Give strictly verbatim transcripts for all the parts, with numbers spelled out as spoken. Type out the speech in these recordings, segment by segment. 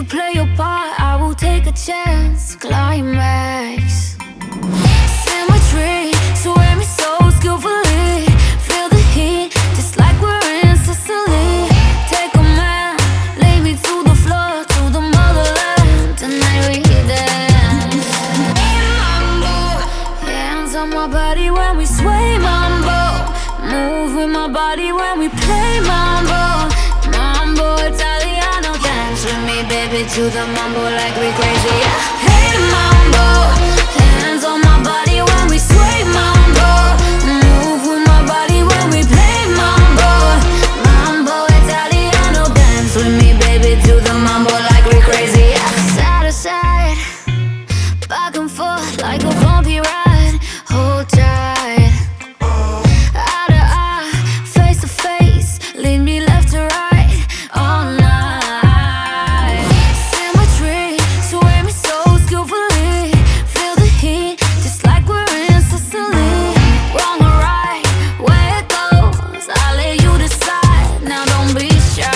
play your part, I will take a chance. Climax. Symmetry, sway me so skillfully. Feel the heat, just like we're in Sicily. Take a man, lay me to the floor, to the motherland. Tonight we dance. Mambo, hands on my body when we sway. Mambo, move with my body when we play. Mambo, mambo Italiano, dance with me, baby, to the mambo like we crazy. Yeah. Hey mambo, hands on my body when we sway. Mambo, move with my body when we play. Mambo, mambo Italiano, dance with me, baby, to the mambo like we crazy. Yeah. Side to side, back and forth like a bumpy ride. Hold tight, eye to eye, face to face, lead me left to right all night. Symmetry, sway me so skillfully. Feel the heat, just like we're in Sicily. Wrong or right, where it goes, I'll let you decide. Now don't be shy.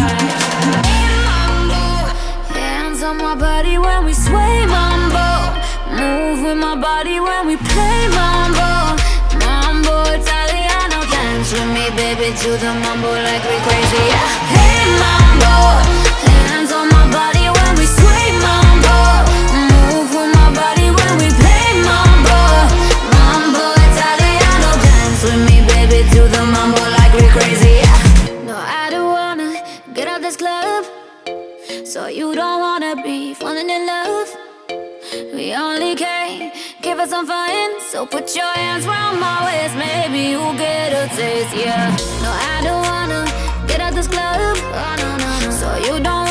Mambo, hands on my body when we sway. Mambo, move with my body when we play. Mambo, mambo Italiano, dance with me, baby, to the mambo like we crazy. Yeah. Hey mambo, hands on my body when we sway. Mambo, move with my body when we play. Mambo, mambo Italiano, dance with me, baby, to the mambo like we crazy. Yeah. No, I don't wanna get out this club, so you don't wanna be falling in love. We only came, give us some fun, so put your hands round my waist, maybe you'll get a taste, yeah. No, I don't wanna get out this club, oh, no, no, no. So you don't